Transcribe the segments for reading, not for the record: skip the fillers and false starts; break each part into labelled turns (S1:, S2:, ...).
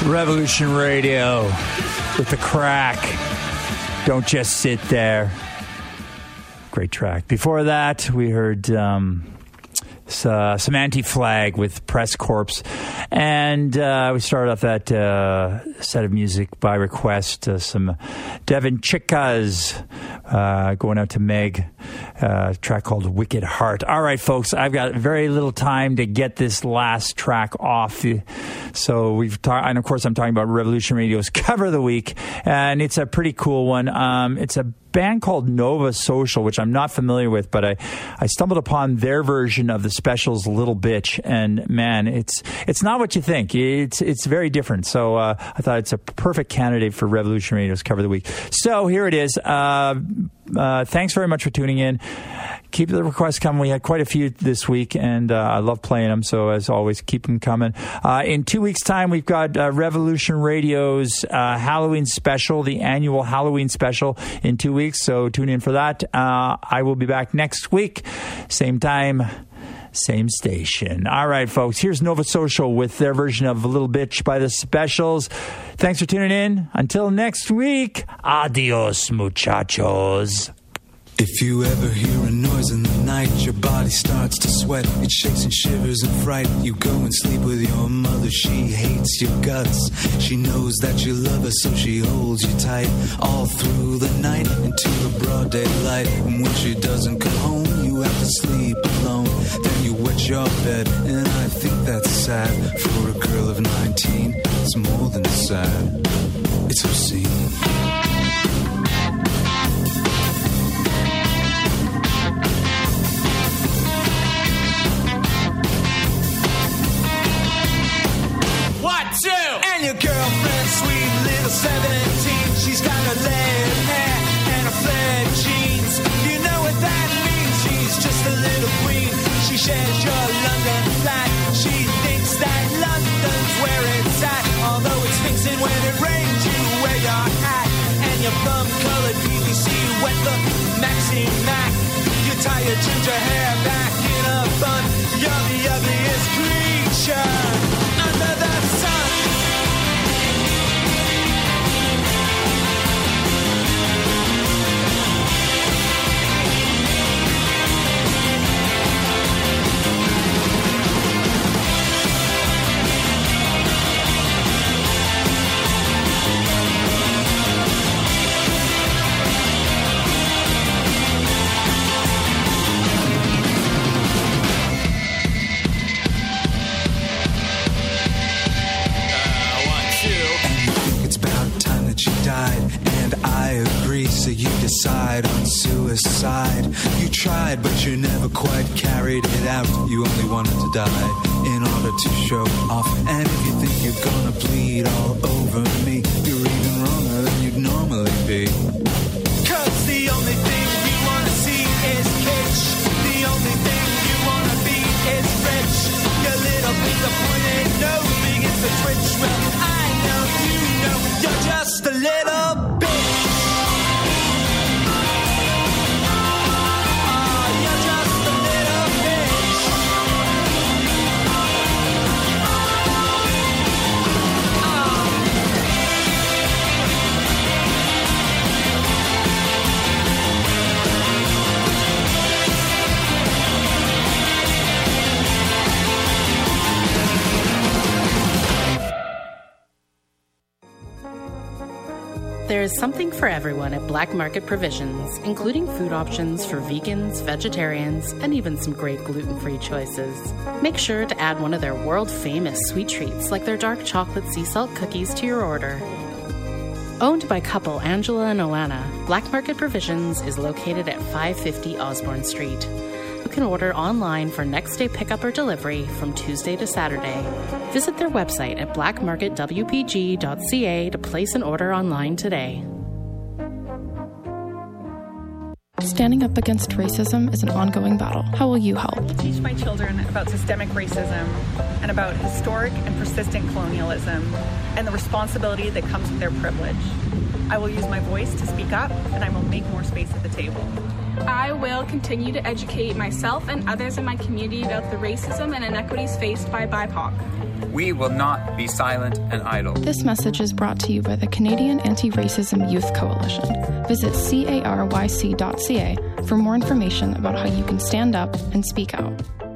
S1: Revolution Radio with The Crack. Don't just sit there. Great track. Before that, we heard some Anti-Flag with Press Corps. And we started off that set of music by request, some Devin Chicas going out to Meg, a track called Wicked Heart. All right, folks, I've got very little time to get this last track off. So and of course I'm talking about Revolution Radio's Cover of the Week, and it's a pretty cool one. It's a band called Nova Social, which I'm not familiar with, but I stumbled upon their version of the Specials' Little Bitch, and man, it's not what you think. It's very different. So I thought it's a perfect candidate for Revolution Radio's Cover of the Week. So here it is. Thanks very much for tuning in. Keep the requests coming. We had quite a few this week, and I love playing them. So as always, keep them coming. In 2 weeks' time, we've got Revolution Radio's Halloween special, the annual Halloween special in 2 weeks. So tune in for that. I will be back next week, same time, same station. All right, folks, here's Nova Social with their version of A Little Bitch by the Specials. Thanks for tuning in. Until next week, adios, muchachos.
S2: If you ever hear a noise in the night, your body starts to sweat, it shakes and shivers in fright. You go and sleep with your mother, she hates your guts. She knows that you love her, so she holds you tight all through the night into the broad daylight. And when she doesn't come home, you have to sleep alone. Then you wet your bed, and I think that's sad. For a girl of 19, it's more than sad, it's obscene. And your girlfriend, sweet little 17, she's got her lead hair and her flared jeans. You know what that means, she's just a little queen. She shares your London flat, she thinks that London's where it's at. Although it stinks and when it rains, you wear your hat. And your plum-colored PVC wet the Maxi Mac. You tie your ginger hair back in a bun. You're the ugliest creature under the sun. And I agree, so you decide on suicide. You tried, but you never quite carried it out. You only wanted to die in order to show off. And if you think you're gonna bleed all over me, you're even wronger than you'd normally be. Cause the only thing you wanna see is kitsch. The only thing you wanna be is rich. Your little finger pointed nose begins to twitch. Well, I know you know you're just a little bitch.
S3: There is something for everyone at Black Market Provisions, including food options for vegans, vegetarians, and even some great gluten-free choices. Make sure to add one of their world-famous sweet treats like their dark chocolate sea salt cookies to your order. Owned by couple Angela and Oana, Black Market Provisions is located at 550 Osborne Street. You can order online for next-day pickup or delivery from Tuesday to Saturday. Visit their website at blackmarketwpg.ca to place an order online today.
S4: Standing up against racism is an ongoing battle. How will you help?
S5: To teach my children about systemic racism and about historic and persistent colonialism and the responsibility that comes with their privilege. I will use my voice to speak up, and I will make more space at the table.
S6: I will continue to educate myself and others in my community about the racism and inequities faced by BIPOC.
S7: We will not be silent and idle.
S4: This message is brought to you by the Canadian Anti-Racism Youth Coalition. Visit caryc.ca for more information about how you can stand up and speak out.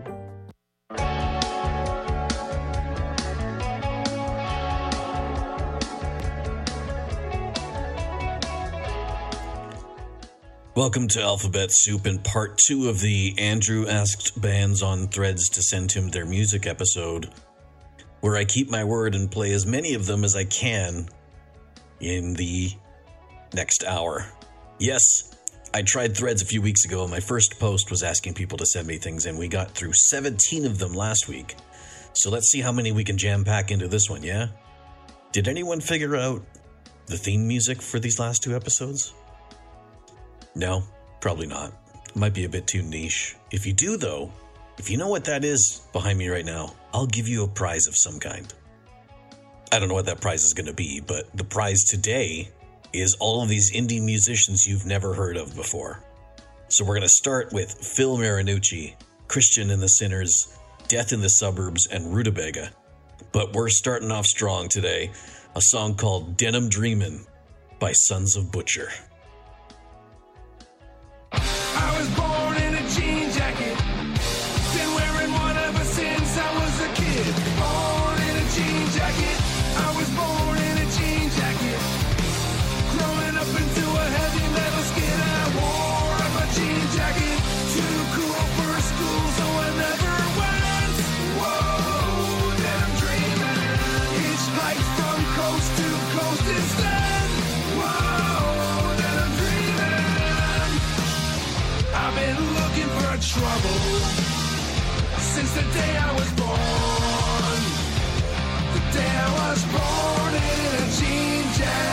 S8: Welcome to Alphabet Soup in part 2 of the Andrew asked bands on Threads to send him their music episode, where I keep my word and play as many of them as I can in the next hour. Yes, I tried Threads a few weeks ago, and my first post was asking people to send me things, and we got through 17 of them last week. So let's see how many we can jam pack into this one, yeah? Did anyone figure out the theme music for these last 2 episodes? No, probably not. It might be a bit too niche. If you do, though, if you know what that is behind me right now, I'll give you a prize of some kind. I don't know what that prize is going to be, but the prize today is all of these indie musicians you've never heard of before. So we're going to start with Phil Marinucci, Christian and the Sinners, Death in the Suburbs, and Rutabaga. But we're starting off strong today. A song called Denim Dreamin' by Sons of Butcher.
S9: I was born in a jean jacket, been wearing one ever since I was a kid. Born in a jean jacket, I was born in a jean jacket. Growing up into a heavy metal skin, I wore up my jean jacket. Too cool for school, so I never went. Whoa, then I'm dreaming. Hitchhiked from coast to coast instead. Whoa, then I'm dreaming. I've been looking for trouble since the day I was born. The day I was born in a jean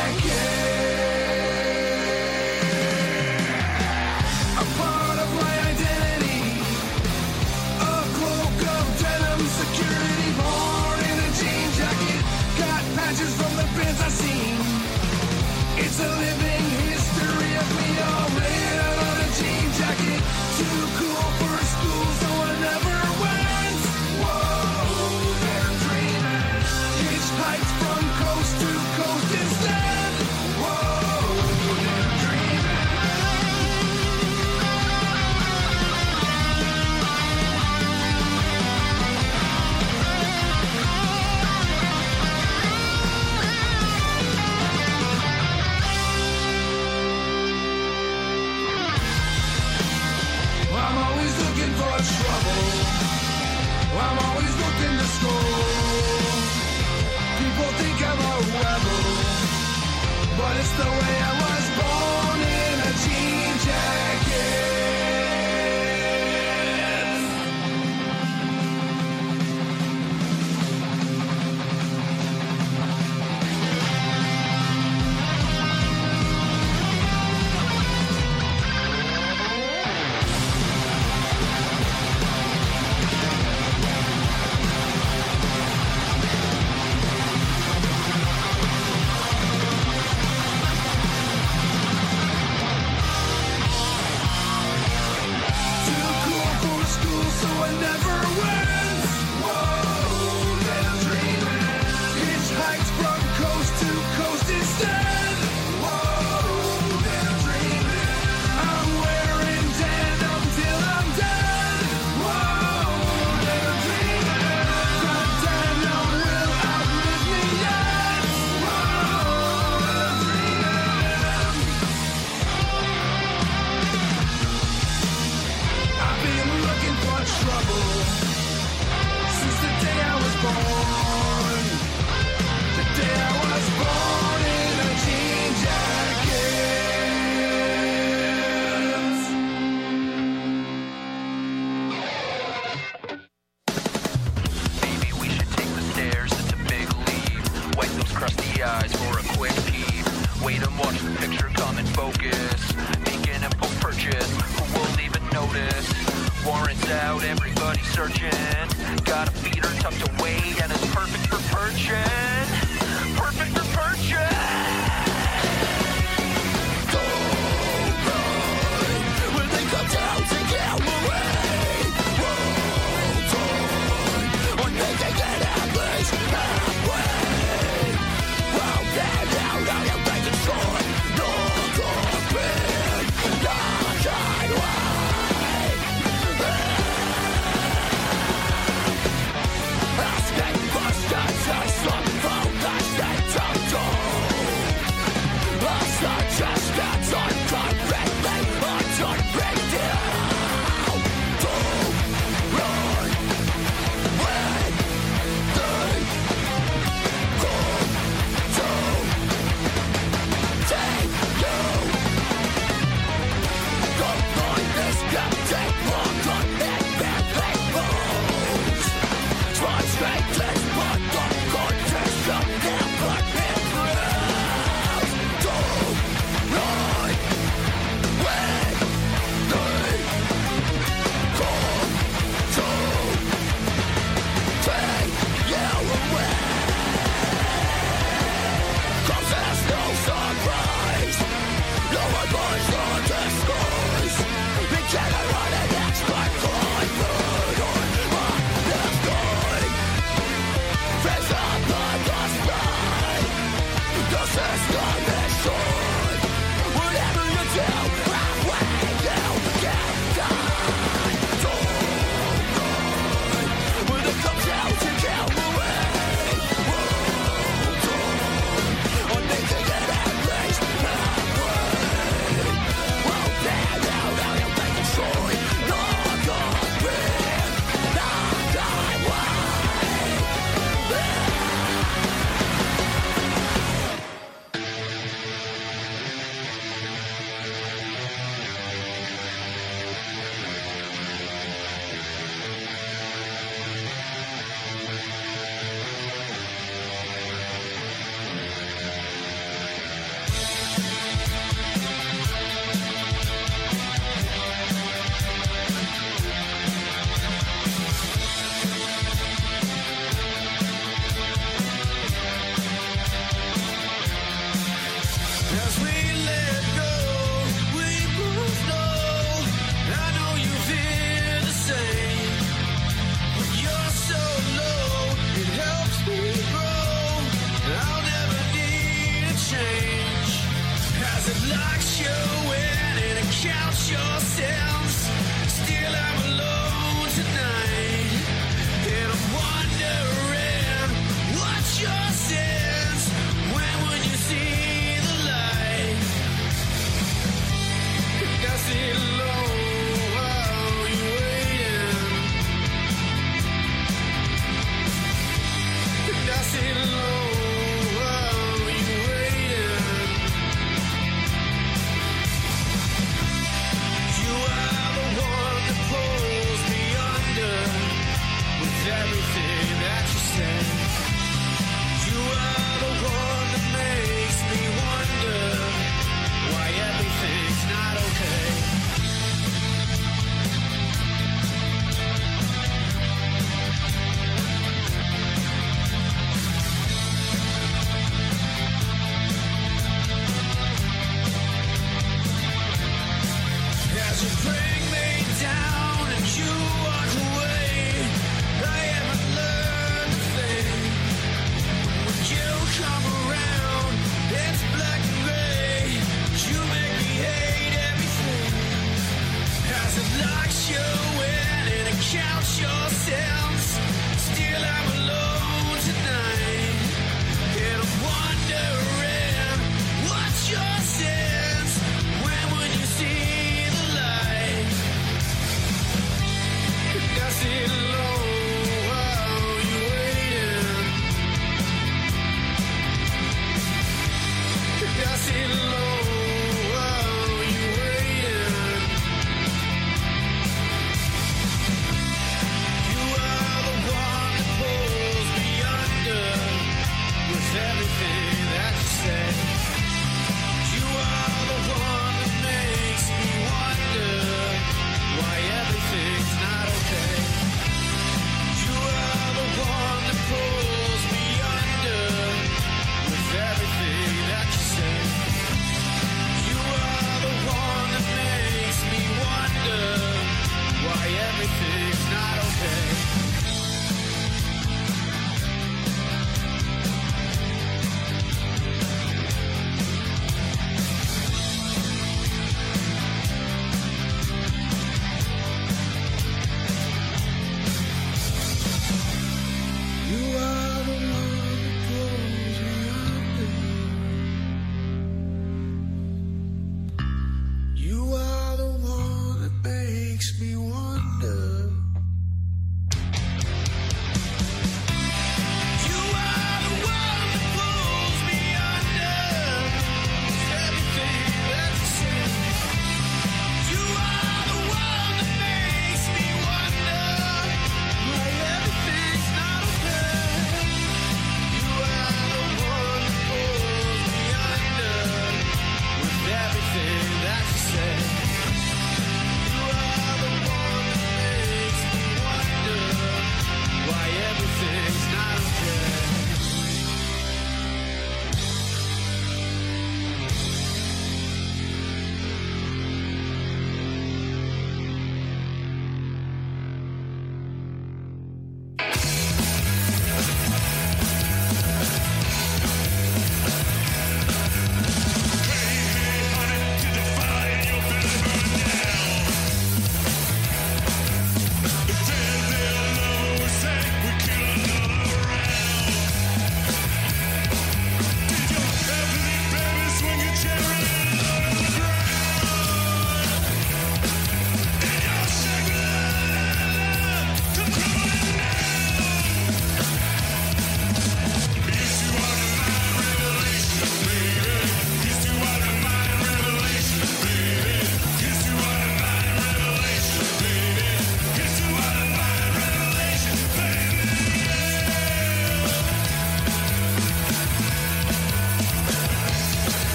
S9: jacket. A part of my identity, a cloak of denim security. Born in a jean jacket, got patches from the bins I've seen. It's a living history of me all made out of a jean jacket. Too cool for school, so I never went. Whoa, they're dreaming. Hitchhiked from coast to coast instead. Whoa, they're dreaming. I'm always looking for trouble. I'm always looking to score. People think I'm a rebel, but it's the way I was born in a jean jacket. Too cool for school, so I never went. Whoa, then I'm dreaming. Hitchhiked from coast to coast instead. Whoa, then I'm dreaming. I'm wearing denim till I'm dead. Whoa, then I'm dreaming. But denim will outlive me yet. Whoa, then I'm dreaming. I've been looking for trouble since the day I was born. The day I was born in a jean jacket.
S10: Maybe we should take the stairs, it's a big leap. Wipe those crusty eyes for a quick peep. Wait and watch the picture come in focus. Make an impulse purchase, who won't even notice? Warrants out, everybody searching. Got a feeder tucked away and it's perfect for purchase. Perfect for purchase.
S9: You are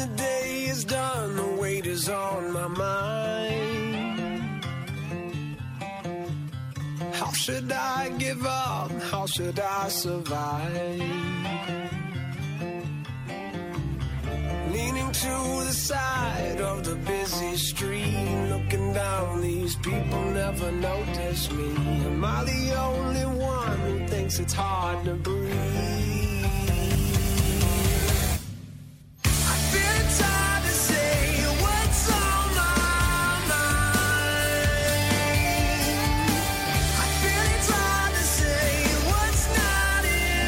S9: the day is done, the weight is on my mind. How should I give up? How should I survive? Leaning to the side of the busy street, looking down, these people never notice me. Am I the only one who thinks it's hard to breathe? I feel it's hard to say what's on my mind. I feel it's hard to say what's not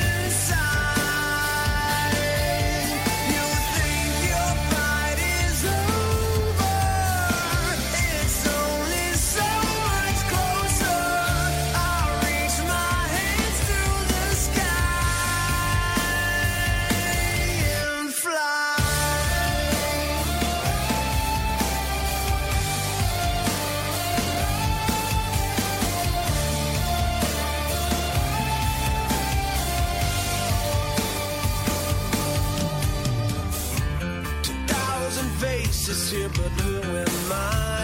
S9: inside. You think your fight is over. It's only so much closer. I'll reach my hands through the sky and fly. 2,000 faces here, but who am I?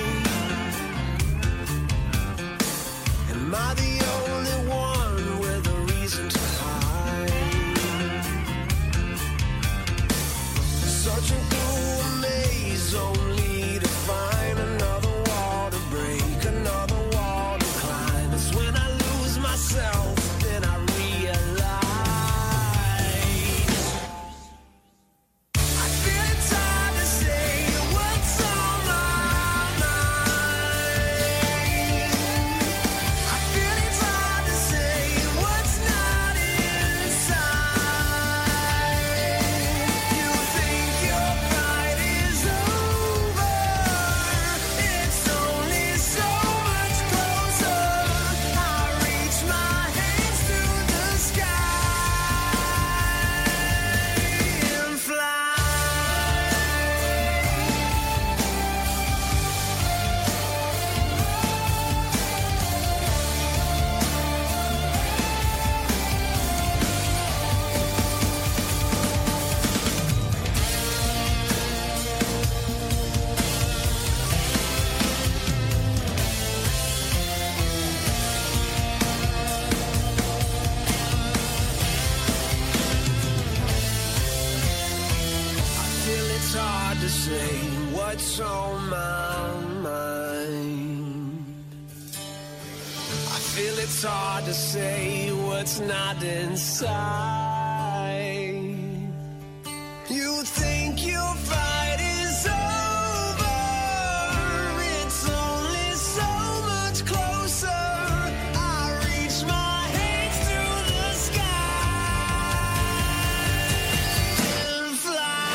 S9: Am I the only one with a reason to hide? Searching through a maze only to find another wall to break, another wall to climb. It's when I lose myself, then I realize I feel it's hard to say what's on my mind. I feel it's hard to say what's not inside. You think your fight is over. It's only so much closer. I reach my hands through the sky and fly. I feel it's hard to say what's on my mind. I feel it's hard to say what's not inside. You think your fight is over. It's only so much closer. I reach my hands through the sky and fly.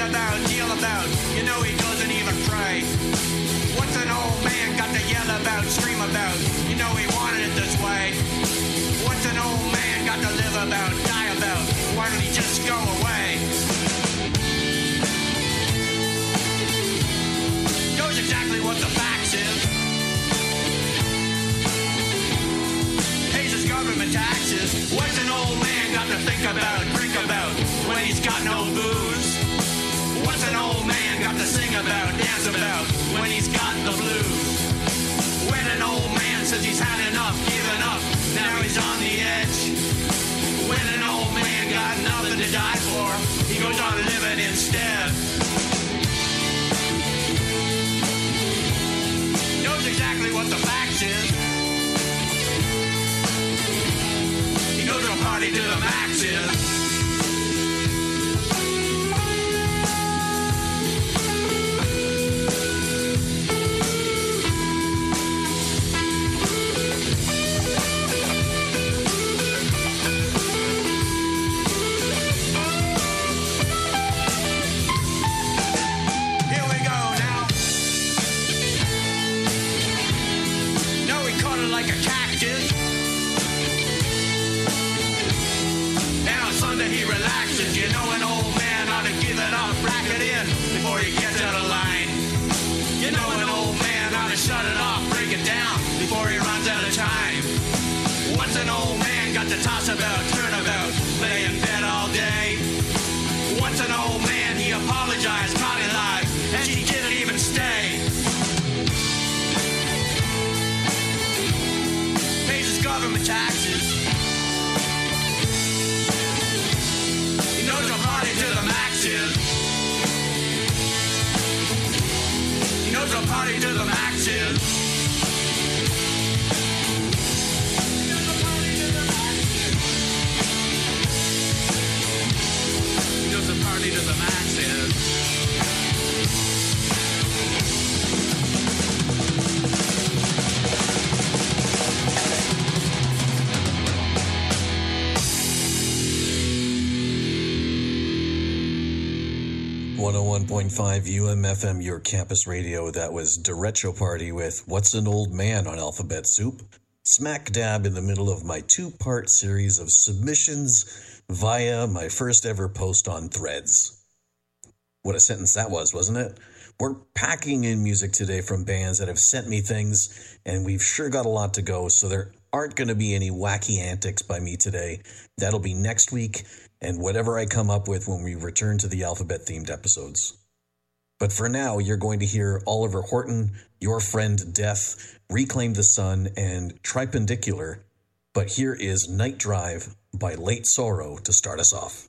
S11: about, deal about. You know he doesn't even pray. What's an old man got to yell about, scream about? You know he wanted it this way. What's an old man got to live about, die about? Why don't he just go away? Knows exactly what the facts is. Pays his government taxes. What's an old man got to think about, drink about, when he's got no booze? What's an old man got to sing about, dance about, when he's got the blues? When an old man says he's had enough, given up, now he's on the edge. When an old man got nothing to die for, he goes on living instead. Knows exactly what the facts is. He knows what a party to the max is.
S8: UMFM, your campus radio. That was Derecho Party with What's an Old Man on Alphabet Soup. Smack dab in the middle of my two-part series of submissions via my first ever post on Threads. What a sentence that was, wasn't it? We're packing in music today from bands that have sent me things, and we've sure got a lot to go, so there aren't going to be any wacky antics by me today. That'll be next week, and whatever I come up with when we return to the Alphabet-themed episodes. But for now, you're going to hear Oliver Horton, Your Friend Death, Reclaim the Sun, and Tripendicular. But here is Night Drive by Late Sorrow to start us off.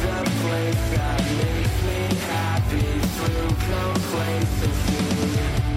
S9: That makes me happy through complacency.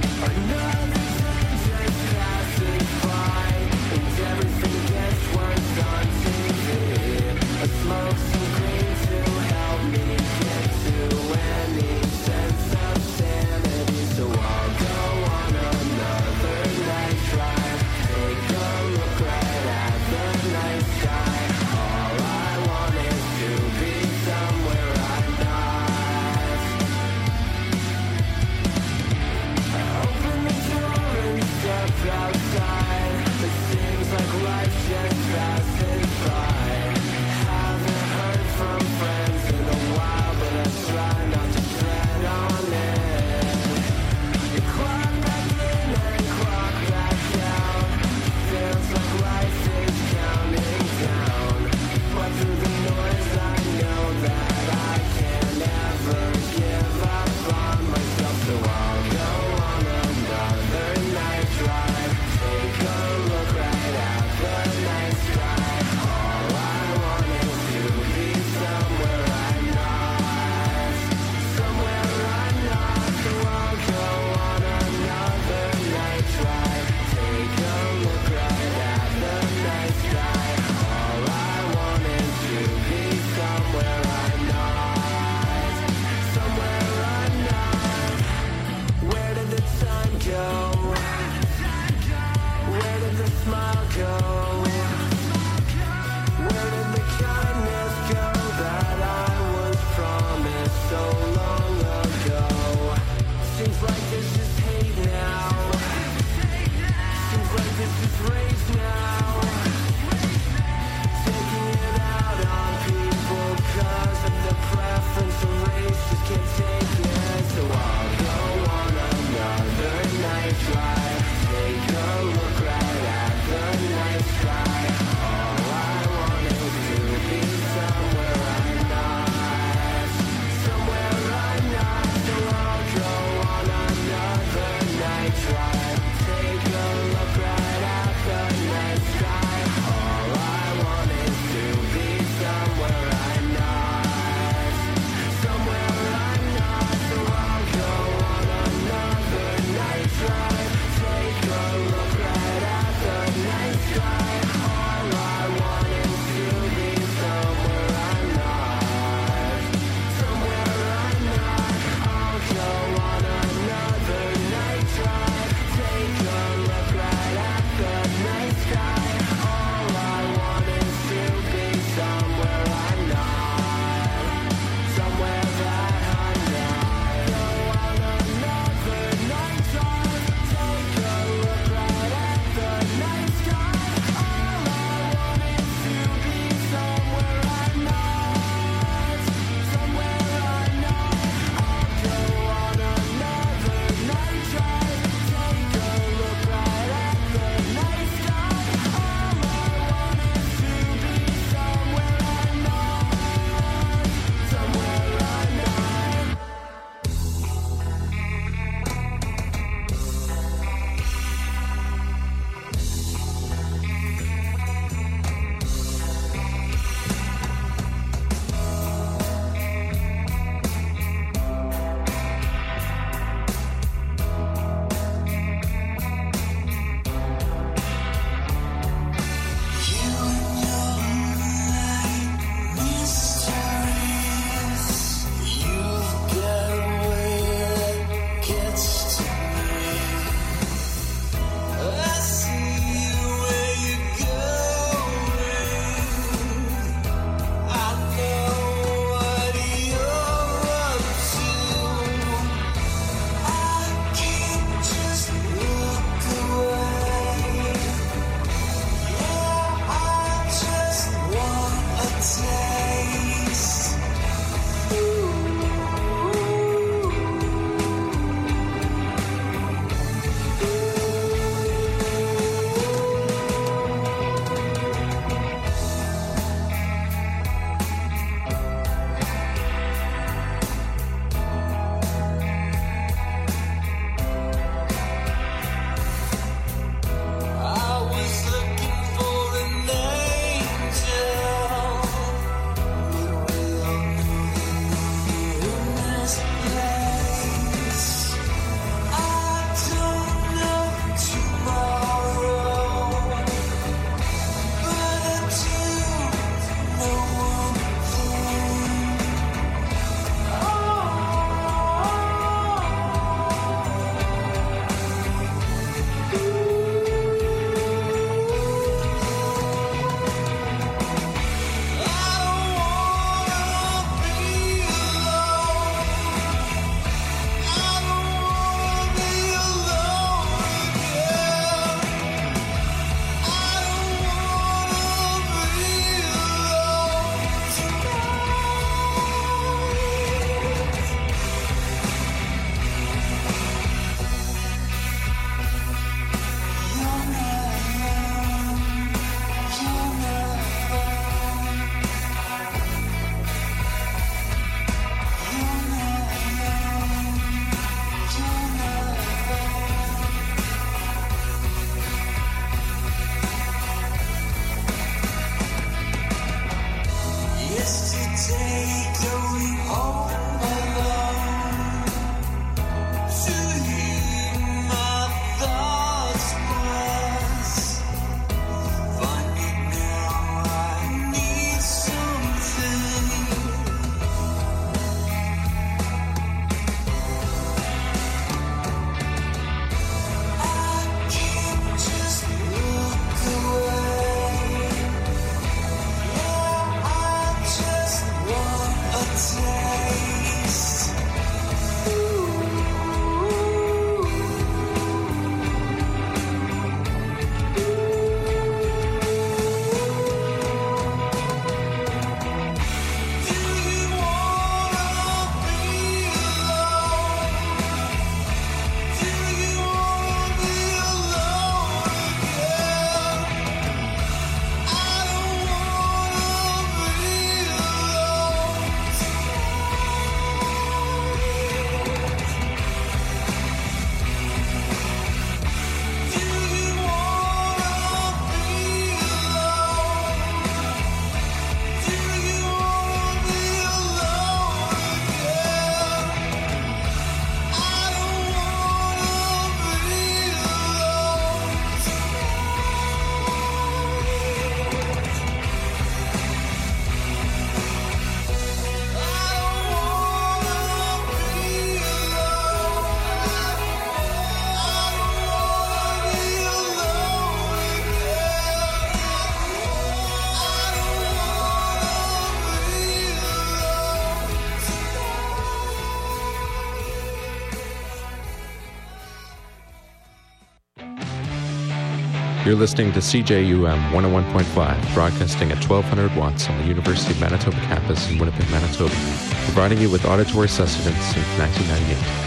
S12: You're listening to CJUM 101.5, broadcasting at 1200 watts on the University of Manitoba campus in Winnipeg, Manitoba, providing you with auditory sustenance since 1998.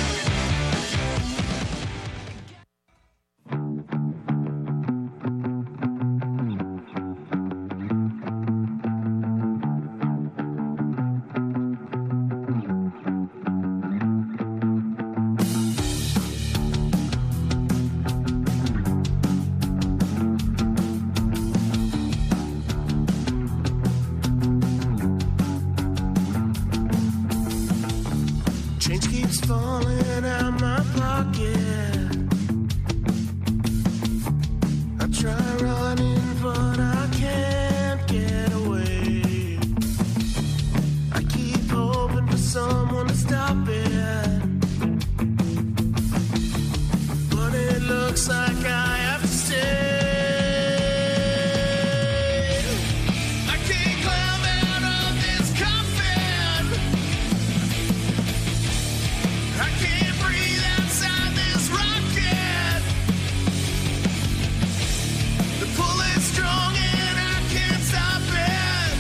S9: Change keeps falling out my pocket. I try running, but I can't get away. I keep hoping for someone to stop it, but it looks like I have to stay. I can't climb out of this coffin. I can't breathe outside this rocket. The pull is strong and I can't stop it.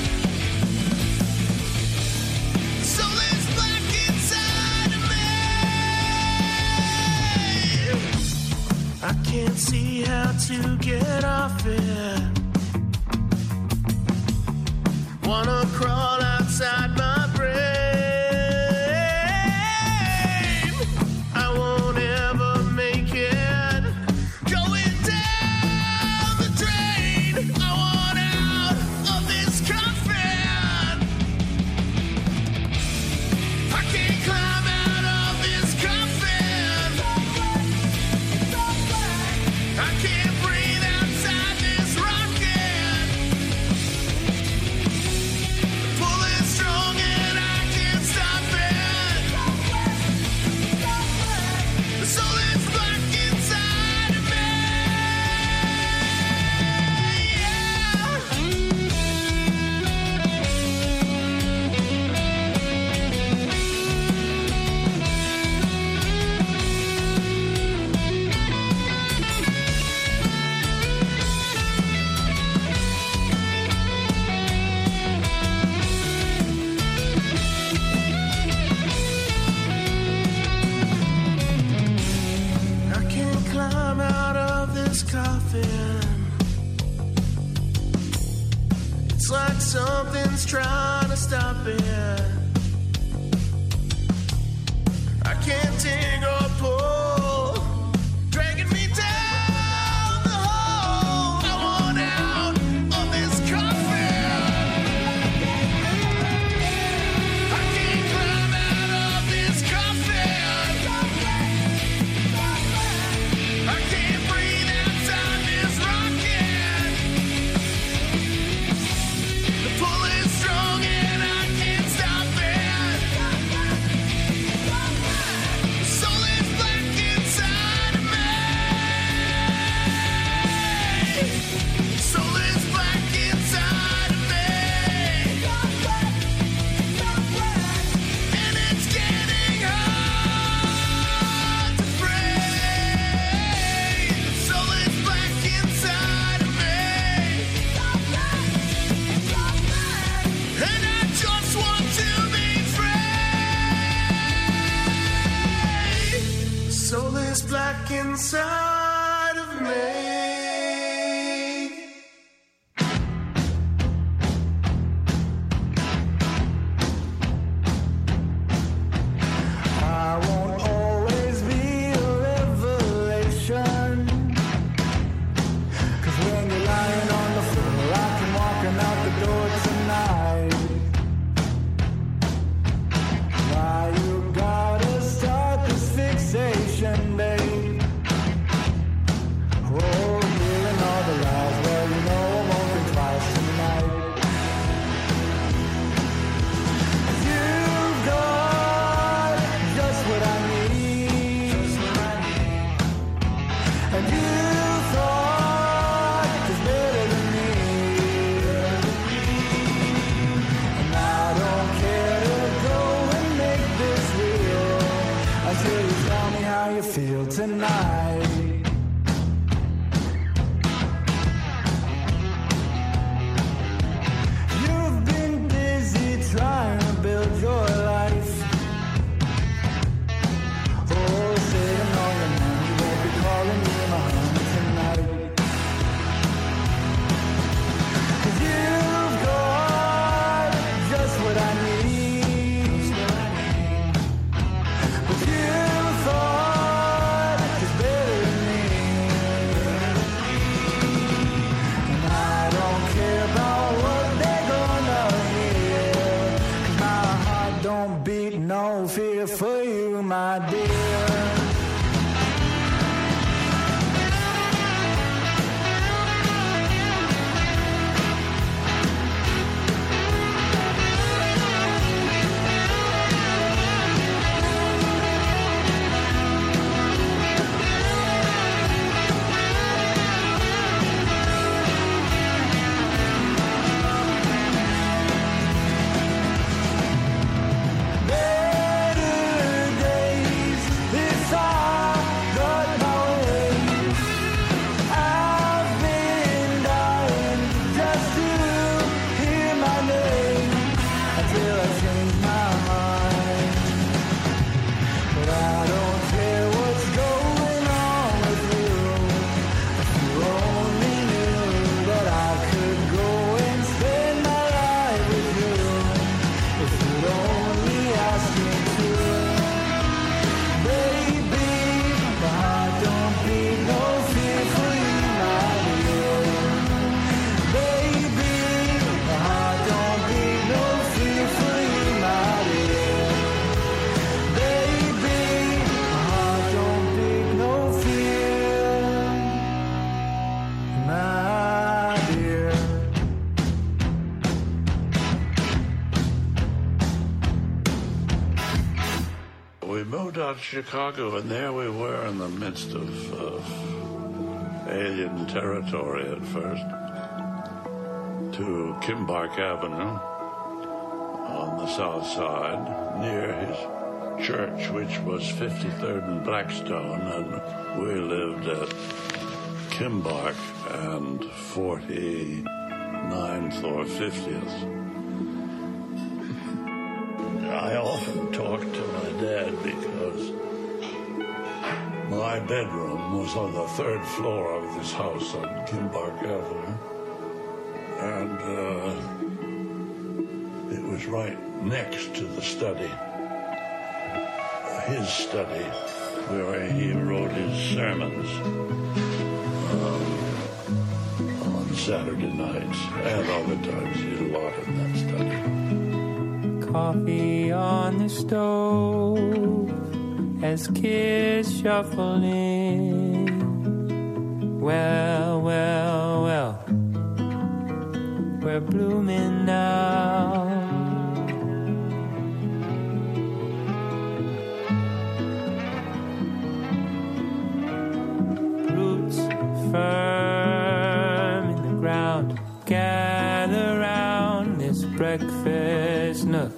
S9: The soul is black inside of me. I can't see how to get off it. Wanna crawl outside my brain. I won't ever make it. Going down the drain. I want out of this coffin. I can't climb out of this coffin. I can't breathe outside this rocket. The pull is strong and I can't stop it. The soul is black inside of me. I can't climb out of this coffin. It's like something's trying to stop it. I can't dig or pull, dragging me down the hole. I want out of this coffin. I can't climb out of this coffin. I can't breathe outside this rocket. The pull is strong and I can't stop it. The soul is black inside of me. The soul is black inside of me. And it's getting hard to breathe. The soul is black inside of me. And I just want to be free. The soul is black inside of me. I won't always be a revelation. 'Cause when you're lying on the floor, I can walking out the door tonight. Why you gotta start this fixation, babe? Oh, hearing all the lies, well, you know I won't think twice tonight. You've got just what I need. And you thought just better than me. And I don't care to go and make this real until you tell me how you feel tonight.
S13: Chicago, and there we were in the midst of alien territory at first, to Kimbark Avenue on the south side, near his church, which was 53rd and Blackstone, and we lived at Kimbark and 49th or 50th. I often talked to my dad because my bedroom was on the third floor of this house on Kimbark Avenue, and it was right next to the study, his study, where he wrote his sermons on Saturday nights, and other times he did a lot in that study.
S14: Coffee on the stove as kids shuffle in. Well, well, well, we're blooming now. Roots firm in the ground, gather round this breakfast nook.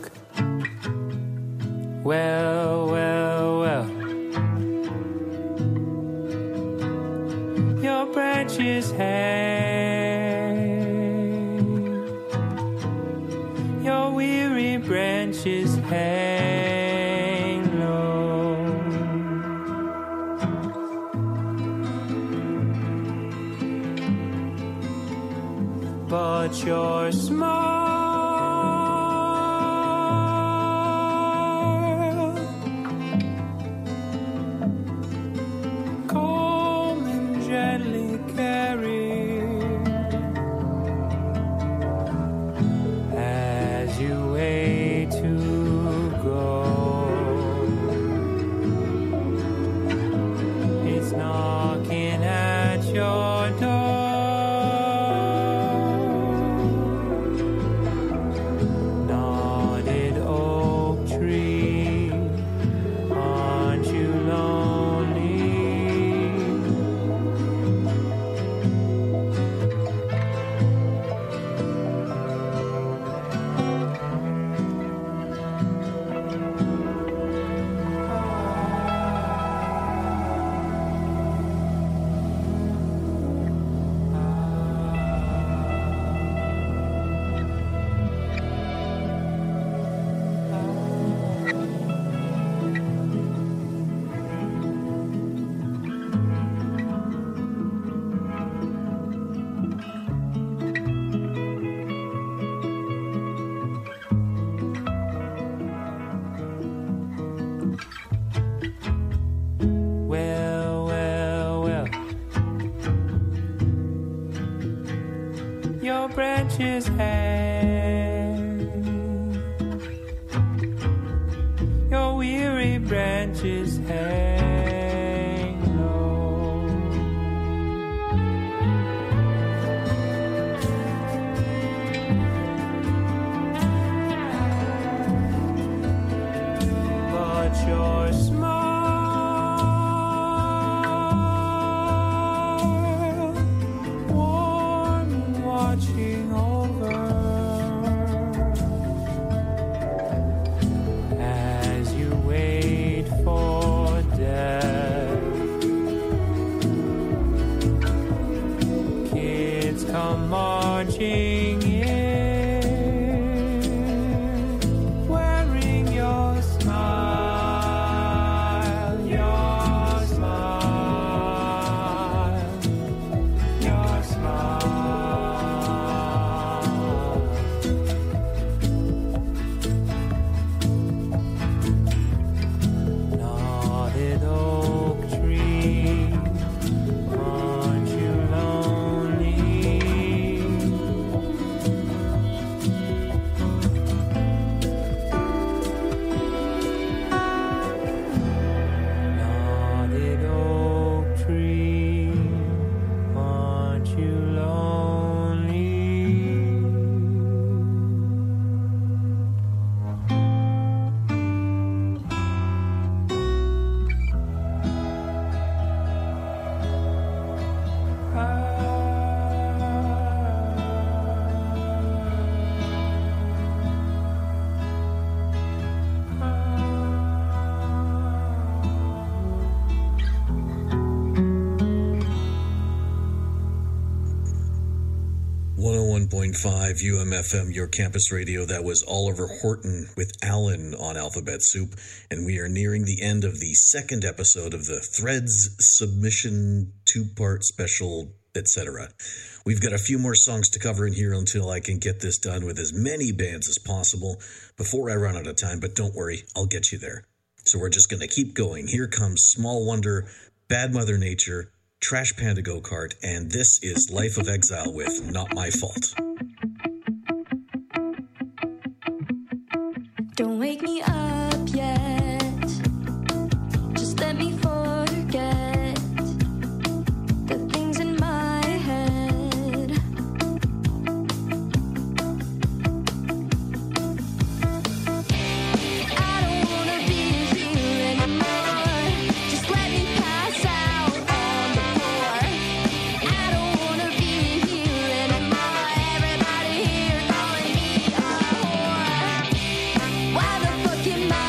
S14: Well, well, well, your branches hang, your weary branches hang low. But you're small. Branches hang, your weary branches hang low. But you're small, warm, watching over.
S8: 101.5 UMFM, your campus radio. That was Oliver Horton with Alan on Alphabet Soup. And we are nearing the end of the second episode of the Threads submission two-part special, etc. We've got a few more songs to cover in here until I can get this done with as many bands as possible before I run out of time. But don't worry, I'll get you there. So we're just going to keep going. Here comes Small Wonder, Bad Mother Nature, Trash Panda Go-Kart, and this is Life of Exile with Not My Fault.
S15: Don't wake me up yet. Just let me forget the things in my head. I don't wanna be here anymore. Just let me pass out on the floor. I don't wanna be here anymore. Everybody here calling me a whore. Why the fuck am I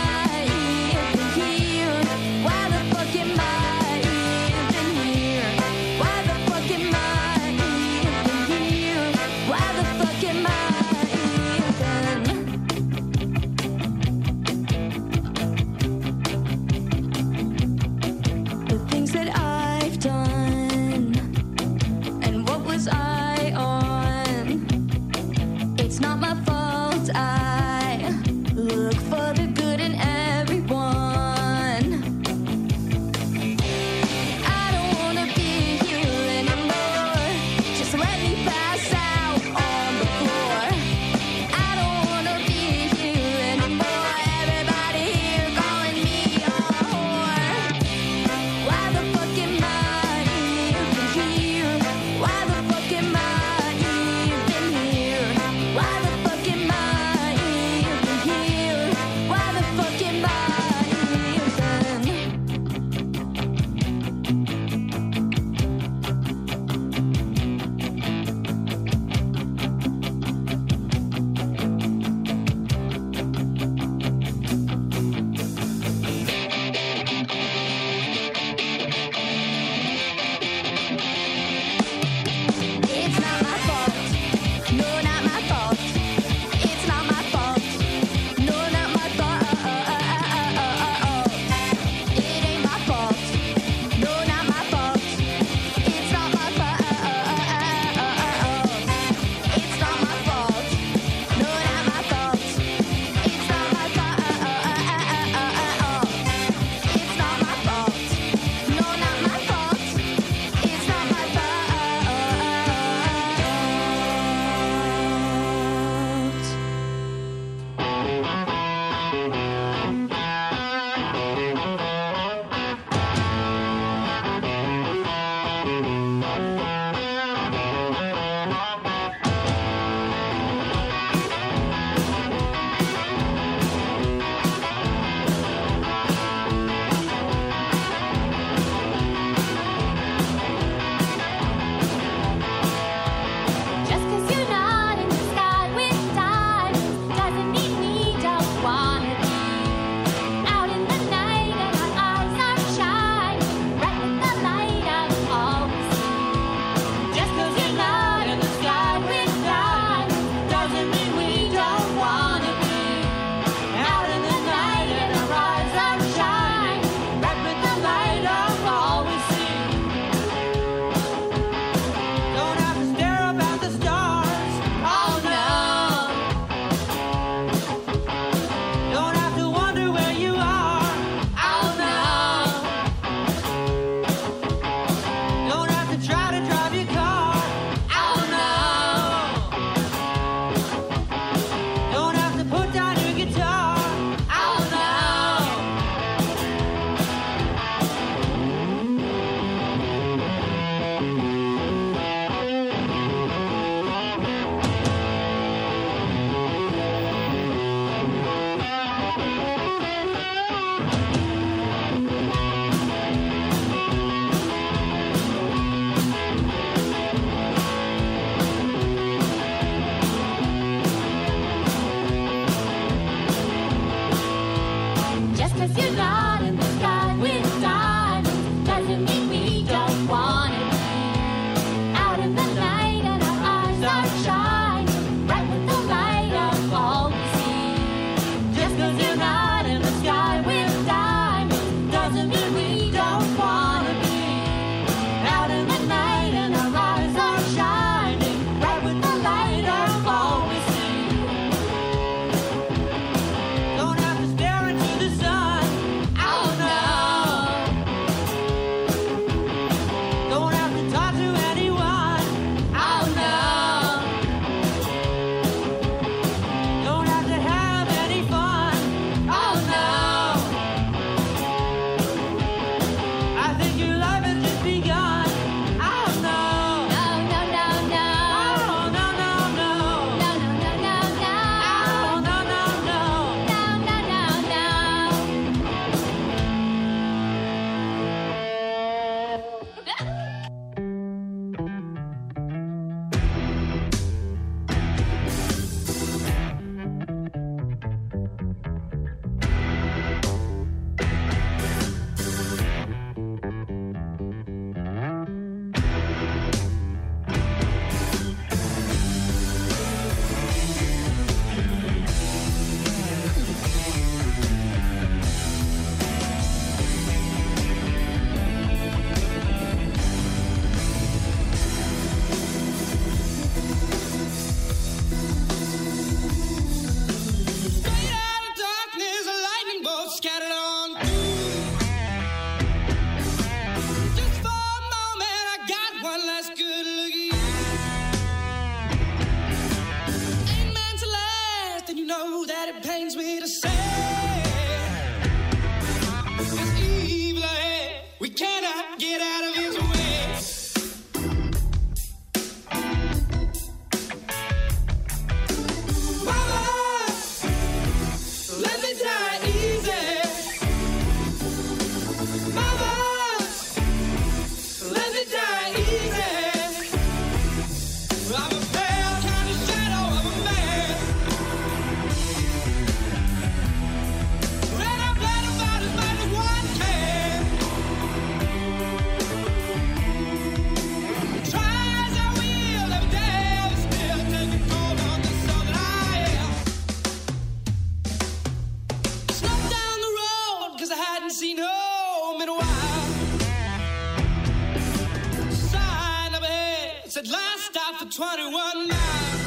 S9: for 21 miles.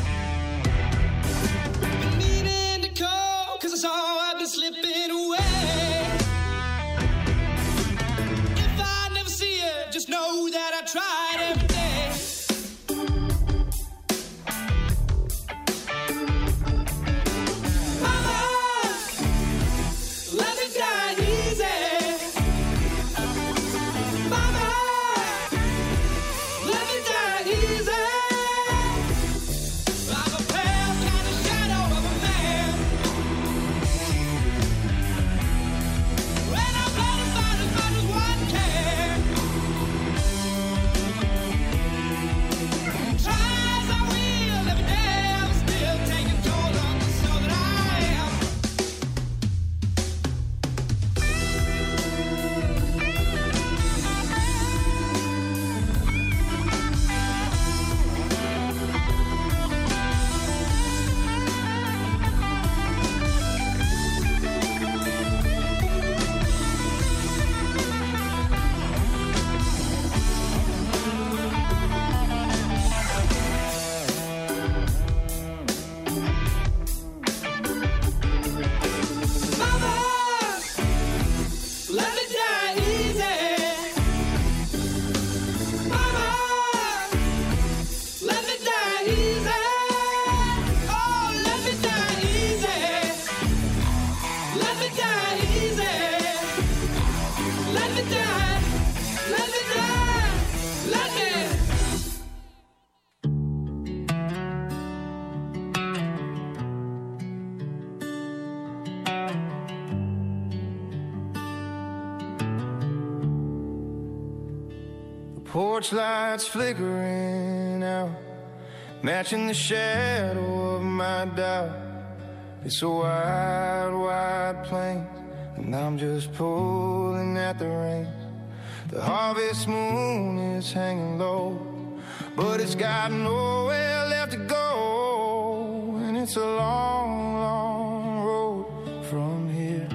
S9: Been meaning to call, cause I saw I've been slipping away. If I never see you, just know that I tried every day.
S16: Porch lights flickering out, matching the shadow of my doubt. It's a wide, wide plain, and I'm just pulling at the reins. The harvest moon is hanging low, but it's got nowhere left to go. And it's a long, long road from here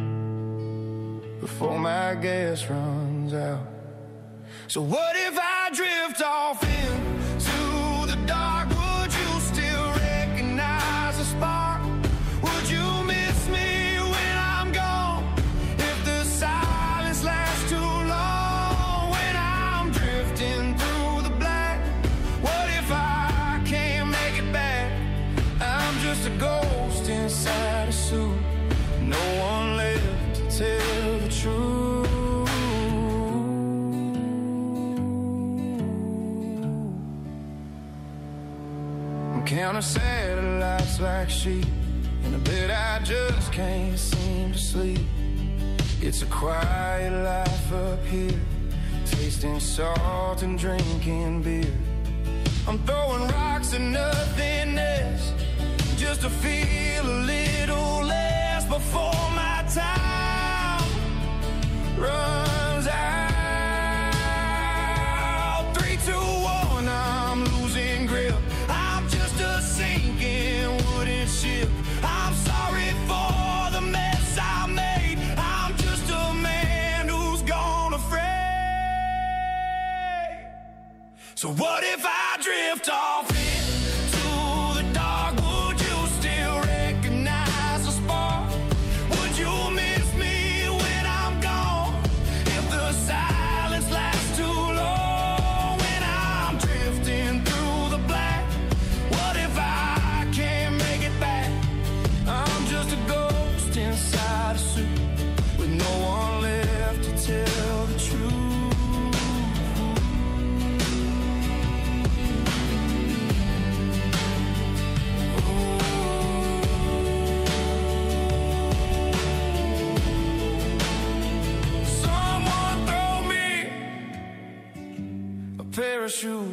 S16: before my gas runs out. So what if I drift off into the dark? Would you still recognize a spark? Would you miss me when I'm gone? If the silence lasts too long, when I'm drifting through the black, what if I can't make it back? I'm just a ghost inside a suit, no one left to tell the truth. Counting satellites like sheep in a bed I just can't seem to sleep. It's a quiet life up here, tasting salt and drinking beer. I'm throwing rocks at nothingness just to feel a little less before my time runs out. 3, 2, 1, I'm losing grip. A sinking wooden ship. I'm sorry for the mess I made. I'm just a man who's gone afraid. So what if I drift off into the dark? Would you still recognize a spark? Would you miss me when I'm gone? If the silence lasts too long, when I'm drifting through the black, what if I can't make it back? I'm just a ghost inside a suit with no one left to tell the truth. Someone throw me a parachute.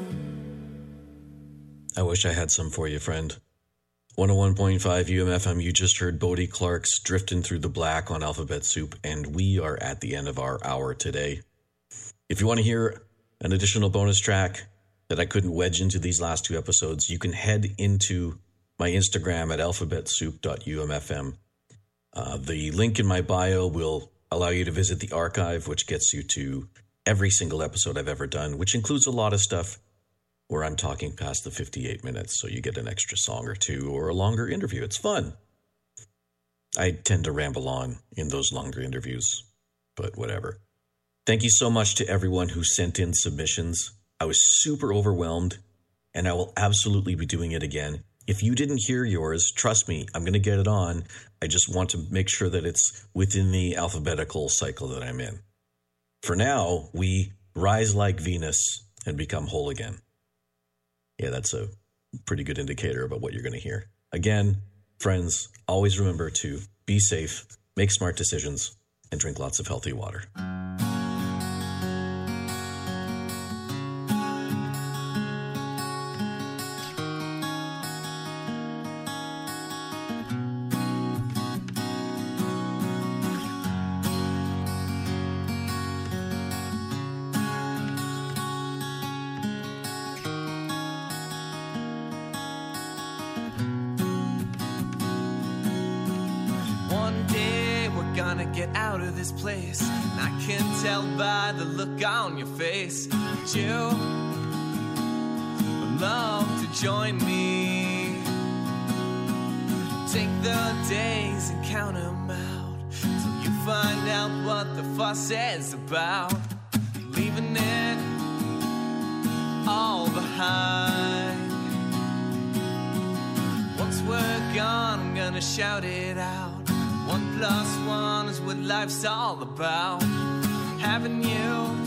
S8: I wish I had some for you, friend. 101.5 UMFM, you just heard Bodie Clark's Drifting Through the Black on Alphabet Soup, and we are at the end of our hour today. If you want to hear an additional bonus track that I couldn't wedge into these last two episodes, you can head into my Instagram at alphabetsoup.umfm. The link in my bio will allow you to visit the archive, which gets you to every single episode I've ever done, which includes a lot of stuff where I'm talking past the 58 minutes, so you get an extra song or two or a longer interview. It's fun. I tend to ramble on in those longer interviews, but whatever. Thank you so much to everyone who sent in submissions. I was super overwhelmed, and I will absolutely be doing it again. If you didn't hear yours, trust me, I'm going to get it on. I just want to make sure that it's within the alphabetical cycle that I'm in. For now, we rise like Venus and become whole again. Yeah, that's a pretty good indicator about what you're going to hear. Again, friends, always remember to be safe, make smart decisions, and drink lots of healthy water.
S17: Get out of this place, and I can tell by the look on your face that you would love to join me. Take the days and count them out till you find out what the fuss is about. Leaving it all behind. Once we're gone, I'm gonna shout it out. 1 + 1 is what life's all about. Having you